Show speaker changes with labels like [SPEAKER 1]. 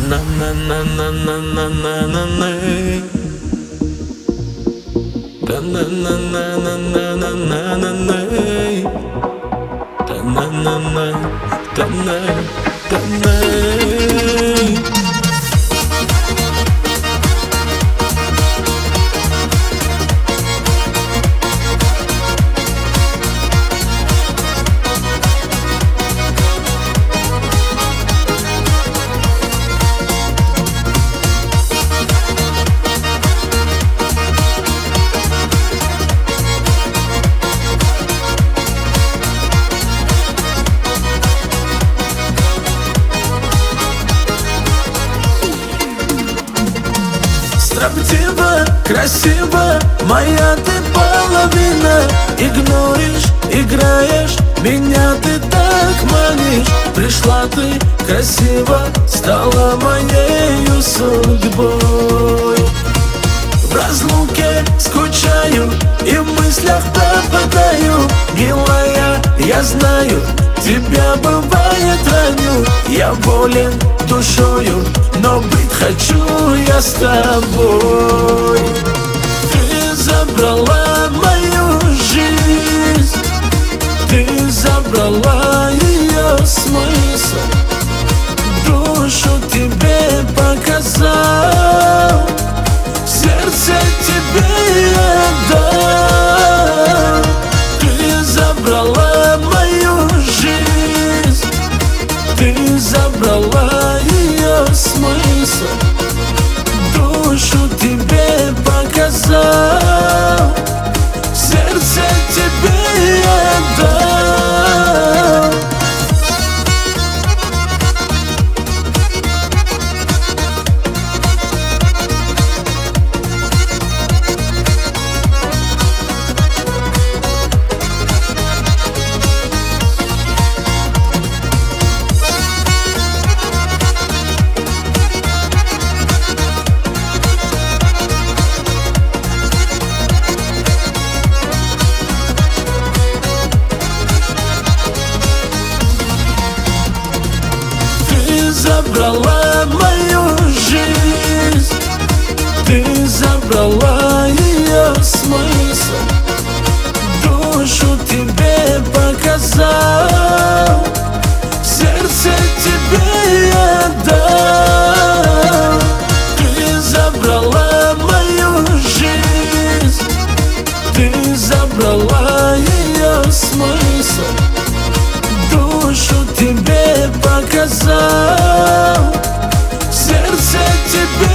[SPEAKER 1] на на на на на на на на на да на на на на на на на на на да на на на да на да на.
[SPEAKER 2] Строптива, красиво, моя ты половина. Игноришь, играешь, меня ты так манишь. Пришла ты красиво, стала моею судьбой. В разлуке скучаю и в мыслях пропадаю. Милая, я знаю, тебя бывает раню. Я болен душою, но быть хочу я с тобой. Ты забрала мою жизнь, ты забрала ее смысл. Душу тебе показал, сердце тебе отдал. Ты забрала мою жизнь, ты забрала ее смысл. Душу тебе показал, сердце тебе отдал. Забрала мою жизнь, ты забрала ее смысл. Душу тебе показал, сердце тебе отдал. Ты забрала мою жизнь, ты забрала ее смысл. Душу тебе показал, сердце тебе